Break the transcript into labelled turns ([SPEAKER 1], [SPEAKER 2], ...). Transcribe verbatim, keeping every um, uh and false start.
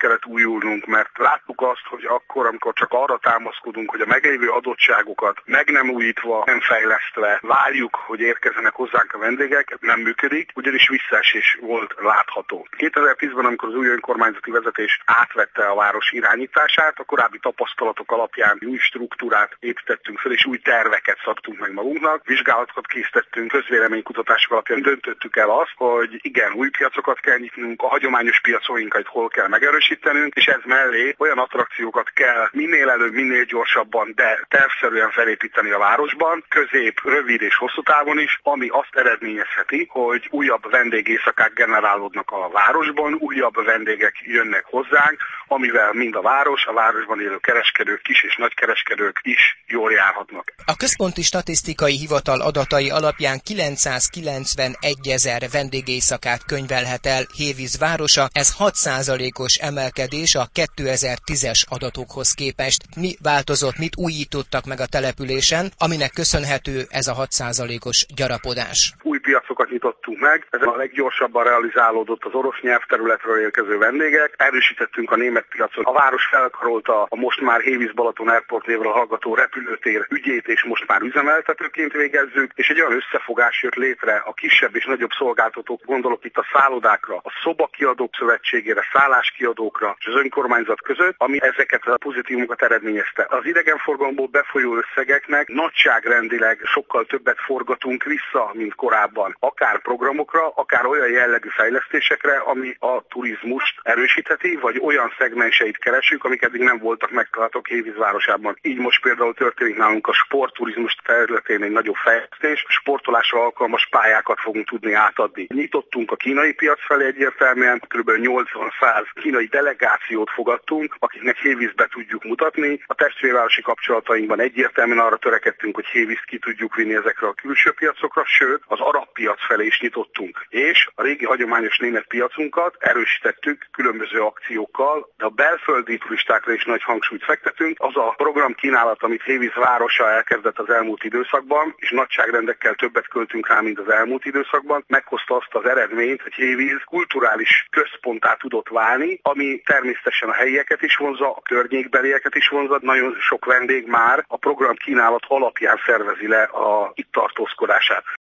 [SPEAKER 1] kellett újulnunk, mert láttuk azt, hogy akkor, amikor csak arra támaszkodunk, hogy a meglévő adottságokat meg nem újítva, nem fejlesztve várjuk, hogy érkezzenek hozzánk a vendégek, nem működik, ugyanis visszaesés volt látható. kétezer-tízben, amikor az új önkormányzati vezetés átvette a város irányítását, a korábbi tapasztalatok alapján új struktúrát építettünk fel, és új terveket szabtunk meg magunknak, vizsgálatokat készítettünk, közvéleménykutatások alapján döntöttük el azt, hogy igen, új piacokat kell nyitnunk, a hagyományos piacainkat hol kell megerősítenünk, és ez mellé olyan attrakciókat kell minél előbb, minél gyorsabban, de tervszerűen felépíteni a városban, közép, rövid és hosszú távon is, ami azt eredményezheti, hogy újabb vendégészakák generálódnak a városban, újabb vendégek jönnek hozzánk, amivel mind a város, a városban élő kereskedők, kis és nagy kereskedők is jól járhatnak.
[SPEAKER 2] A Központi Statisztikai Hivatal adatai alapján kilencszázkilencvenegy ezer vendégészakát könyvelhet el Hévíz városa, ez hat százalékos emelkedés a kétezer-tízes adatokhoz képest. Mi változott, mit újítottak meg a településen, aminek köszönhető ez a hat százalékos gyarapodás?
[SPEAKER 1] Új piacokat nyitottunk meg, ez a leggyorsabban realizálódott az orosz nyelvterületről érkező vendégek, erősítettünk a német piacon. A város felkarolta a most már Hévíz-Balaton Airport névre hallgató repülőtér ügyét, és most már üzemeltetőként végezzük, és egy olyan összefogás jött létre a kisebb és nagyobb szolgáltatók, gondolok itt a szállodákra, a szobakiadók szövetségére, szálláskiadókra és az önkormányzat között, ami ezeket a pozitívumokat eredményezte. Az idegenforgalomból befolyó összegeknek nagyságrendileg sokkal többet forgatunk vissza, mint korábban. Akár programokra, akár olyan jellegű fejlesztésekre, ami a turizmust erősítheti, vagy olyan szegmenseit keresünk, amik eddig nem voltak megtalálhatók Hévíz városában. Így most például történik nálunk a sportturizmus területén egy nagyobb fejlesztés, sportolásra alkalmas pályákat fogunk tudni átadni. Nyitottunk a kínai piac felé egyértelműen, kb. nyolcvan-száz kínai delegációt fogadtunk, akiknek Hévízt be tudjuk mutatni. A testvérvárosi kapcsolatainkban egyértelműen arra törekedtünk, hogy Hévízt ki tudjuk vinni ezekre a külső piacokra, sőt, az arab piac felé is nyitottunk. És a régi hagyományos német piacunkat erősítettük különböző akciókkal, de a belföldi turistákra is nagy hangsúlyt fektetünk. Az a programkínálat, amit Hévíz városa elkezdett az elmúlt időszakban, és nagyságrendekkel többet költünk rá, mint az elmúlt időszakban, meghozta azt az eredményt, hogy Hévíz kulturális központtá tudott válni, ami természetesen a helyieket is vonzza, a környékbelieket is vonzza. Nagyon sok vendég már a programkínálat alapján szervezi le a itt tartózkodását.